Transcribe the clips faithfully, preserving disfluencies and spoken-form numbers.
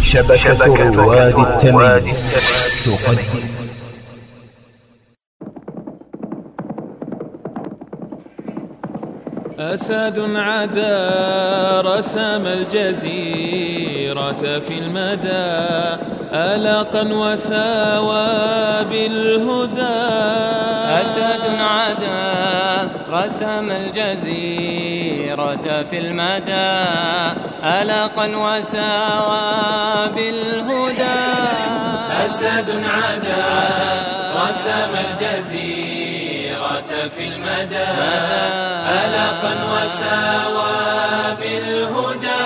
شبكة رواد التمييز تقدم. أسد عدا رسم الجزيرة في المدى ألقا وساوى بالهدى. أسد عدا رسم الجزيرة في المدى ألقا وساوى بالهدى. أسد عدا رسم الجزيرة في المدى ألقا وساوى بالهدى.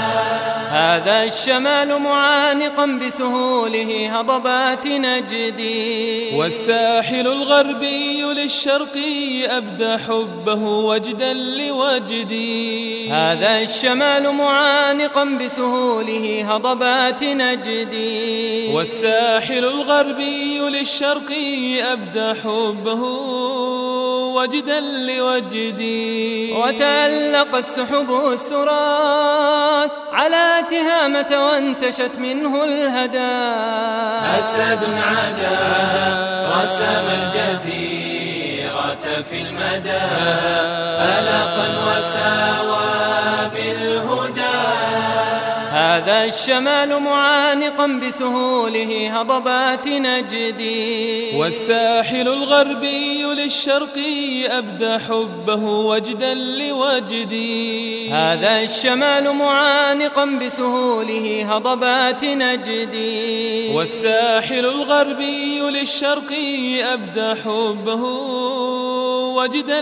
هذا الشمال معانقا بسهوله هضبات نجدي، والساحل الغربي للشرقي أبدى حبه وجدا لوجدي. هذا الشمال معانقا بسهوله هضبات نجدي، والساحل الغربي للشرقي أبدى حبه وجدا لوجدي. وتألقت سحب السرات على تهامة وانتشت منه الهدى. أسد عدا رسم الجزيرة في المدى ألقا وساوى بالهدى. هذا الشمال معانقا بسهوله هضبات نجدي، والساحل الغربي للشرقي أبدى حبه وجدا لوجدي. هذا الشمال معانقا بسهوله هضبات نجدي، والساحل الغربي للشرقي أبدى حبه وجدا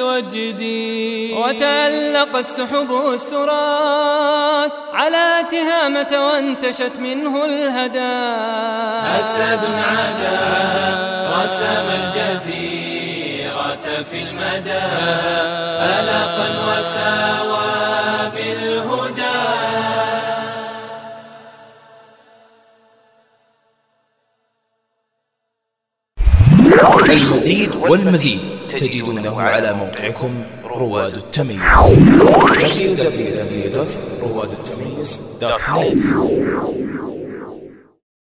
لوجدي. وتألقت سحب السرات على تهامة وانتشت منه الهدى. أسد عدا رسم الجزيرة في المدى ألقا وساوى بالهدى. المزيد والمزيد تجدونه على موقعكم رواد التمييز دبليو دبليو دبليو دوت رواد التمييز دوت نت.